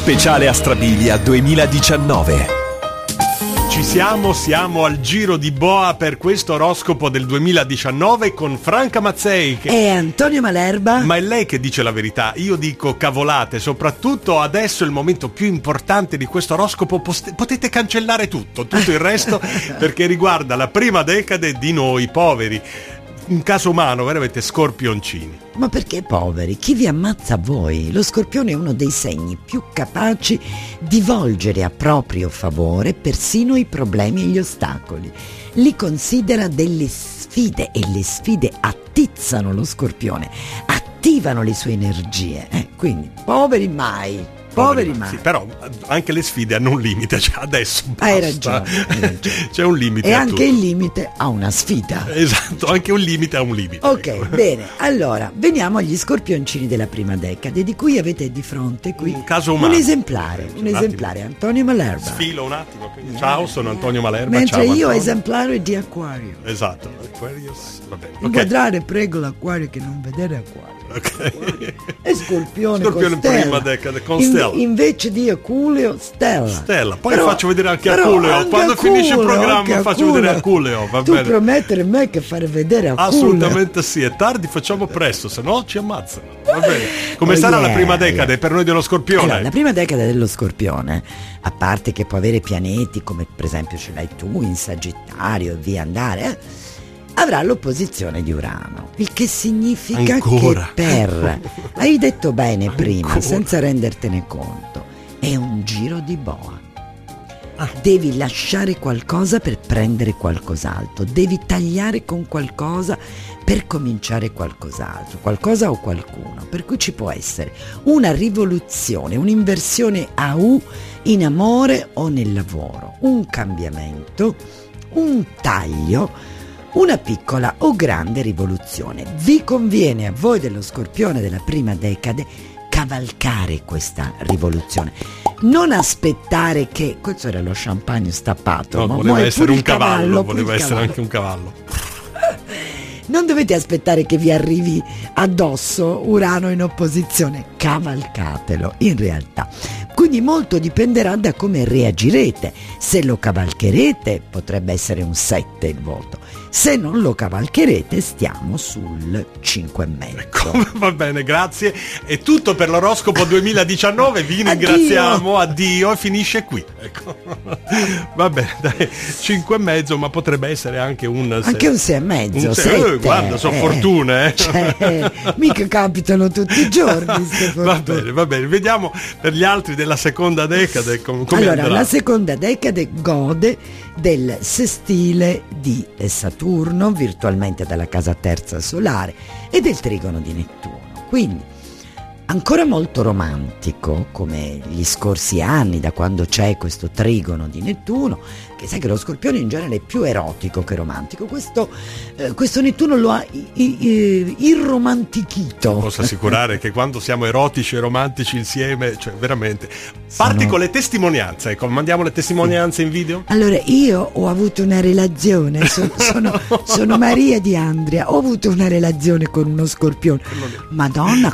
Speciale Astrabilia 2019. Ci siamo al giro di boa per questo oroscopo del 2019 con Franca Mazzei e Antonio Malerba. Ma è lei che dice la verità, io dico cavolate. Soprattutto adesso è il momento più importante di questo oroscopo, potete cancellare tutto il resto perché riguarda la prima decade di noi poveri. Un caso umano, veramente scorpioncini. Ma perché poveri? Chi vi ammazza voi? Lo scorpione è uno dei segni più capaci di volgere a proprio favore persino i problemi e gli ostacoli. Li considera delle sfide e le sfide attizzano lo scorpione, attivano le sue energie. Quindi poveri mai. Poveri mai. Sì, però anche le sfide hanno un limite, cioè adesso basta. Hai ragione. C'è un limite. E a anche tutto. Il limite ha una sfida. Esatto, anche un limite ha un limite. Ok, ecco. Bene. Allora, veniamo agli scorpioncini della prima decade, di cui avete di fronte qui un caso umano. un esemplare, Antonio Malerba. Sfilo un attimo. Quindi, ciao, sono Antonio Malerba. Mentre ciao, io Antonio. esemplare di Acquario. Esatto, Aquarius, va bene. Inquadrare prego l'Acquario che non vedere Acquario. Ok. E Scorpione Scorpione con Stella. prima decade con Stella. Invece di Aculeo, Stella. Poi faccio vedere anche Aculeo. Quando finisce il programma faccio vedere Aculeo. Va tu bene. promettere a me che fare vedere Aculeo. Assolutamente sì, è tardi, facciamo presto, se no ci ammazzano. Va bene. Come sarà la prima decade per noi dello Scorpione? Allora, la prima decade dello Scorpione, a parte che può avere pianeti come per esempio ce l'hai tu in Sagittario e via andare, avrà l'opposizione di Urano, il che significa Ancora. che hai detto bene prima, Ancora. senza rendertene conto, è un giro di boa. Devi lasciare qualcosa per prendere qualcos'altro, devi tagliare con qualcosa per cominciare qualcos'altro, qualcosa o qualcuno, per cui ci può essere una rivoluzione, un'inversione a U in amore o nel lavoro, un cambiamento, un taglio, una piccola o grande rivoluzione. Vi conviene a voi dello Scorpione della prima decade cavalcare questa rivoluzione, non aspettare che questo era lo champagne stappato, No, ma voleva essere un cavallo, pure voleva il essere cavallo. anche un cavallo. Non dovete aspettare che vi arrivi addosso Urano in opposizione, cavalcatelo in realtà. Quindi molto dipenderà da come reagirete. Se lo cavalcherete potrebbe essere un 7 il voto, se non lo cavalcherete stiamo sul 5,5. Ecco, va bene, grazie. È tutto per l'oroscopo 2019, vi ringraziamo, addio e finisce qui. Ecco. Va bene, dai, 5,5, ma potrebbe essere anche un 6. Anche un 6,5, 7. Guarda, sono fortune. Cioè, mica capitano tutti i giorni. Va bene, vediamo per gli altri della seconda decade come allora, andrà. la seconda decade gode del sestile di Saturno, virtualmente dalla casa terza solare, e del trigono di Nettuno. Quindi ancora molto romantico come gli scorsi anni, da quando c'è questo trigono di Nettuno, che sai che lo Scorpione in genere è più erotico che romantico. Questo Nettuno lo ha irromantichito. Posso assicurare che quando siamo erotici e romantici insieme, cioè veramente. Parti con le testimonianze, ecco, mandiamo le testimonianze in video? Allora, io ho avuto una relazione, sono Maria di Andria, ho avuto una relazione con uno Scorpione. Madonna,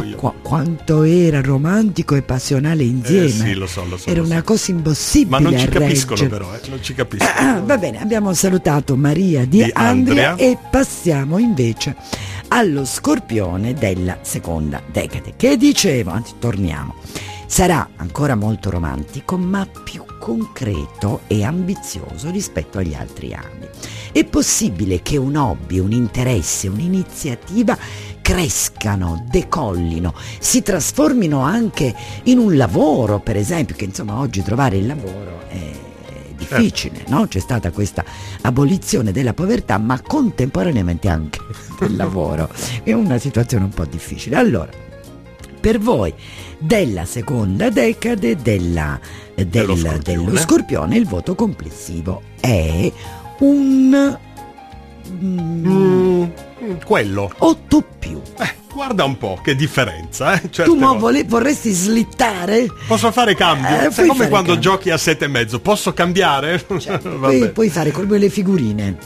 quanto era romantico e passionale insieme. Sì, lo so. Era una cosa impossibile. Ma non ci a capiscono reggere. però, non ci capiscono. Va bene, abbiamo salutato Maria di Andria e passiamo invece allo Scorpione della seconda decade, che dicevo, anzi torniamo, sarà ancora molto romantico ma più concreto e ambizioso rispetto agli altri anni. È possibile che un hobby, un interesse, un'iniziativa crescano, decollino, si trasformino anche in un lavoro, per esempio, che insomma oggi trovare il lavoro è difficile, no? C'è stata questa abolizione della povertà, ma contemporaneamente anche del lavoro. È una situazione un po' difficile. Allora, per voi della seconda decade dello Scorpione il voto complessivo è un quello 8 più. Guarda un po' che differenza, Tu vorresti slittare? Posso fare cambio? Sai come quando giochi a 7,5? Posso cambiare? Puoi fare come le figurine. Ecco.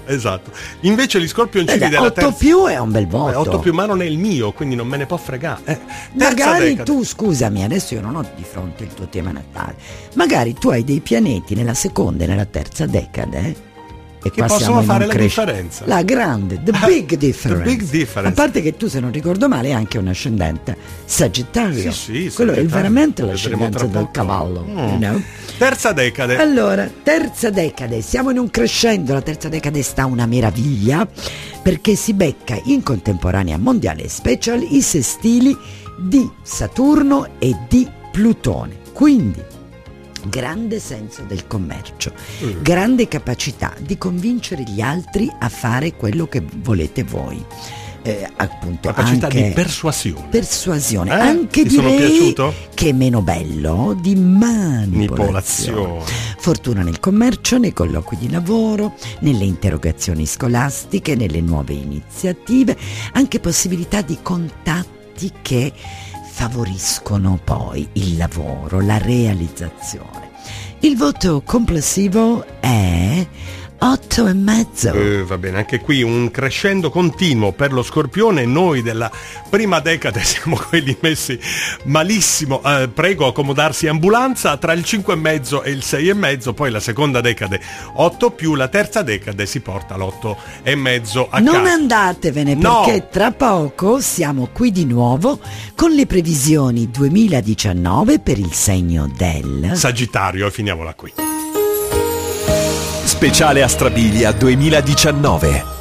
Esatto. Invece gli scorpioncini della 8 terza... più è un bel voto. 8 più, ma non è il mio, quindi non me ne può fregare. Magari decade. tu, scusami, adesso io non ho di fronte il tuo tema natale, magari tu hai dei pianeti nella seconda e nella terza decade, e che possono fare la differenza. La grande, the big difference. The big difference. A parte che tu, se non ricordo male, hai anche un ascendente Sagittario. Sì, quello è Sagittario. veramente Vedremo l'ascendenza tra del poco. cavallo. You know? Terza decade. Allora, terza decade, siamo in un crescendo. La terza decade sta una meraviglia, perché si becca in contemporanea mondiale special i sestili di Saturno e di Plutone. Quindi grande senso del commercio, grande capacità di convincere gli altri a fare quello che volete voi. Appunto, Capacità anche di persuasione. Anche Ti sono direi piaciuto? che è meno bello di manipolazione. Fortuna nel commercio, nei colloqui di lavoro, nelle interrogazioni scolastiche, nelle nuove iniziative, anche possibilità di contatti che favoriscono poi il lavoro, la realizzazione. Il voto complessivo è 8,5. Va bene, anche qui un crescendo continuo per lo Scorpione. Noi della prima decade siamo quelli messi malissimo. Prego accomodarsi ambulanza tra il 5,5 e il 6,5. Poi la seconda decade 8 più, la terza decade si porta l'8,5 a Non casa. andatevene, No. perché tra poco siamo qui di nuovo con le previsioni 2019 per il segno del Sagittario, e finiamola qui. Speciale Astrabilia 2019.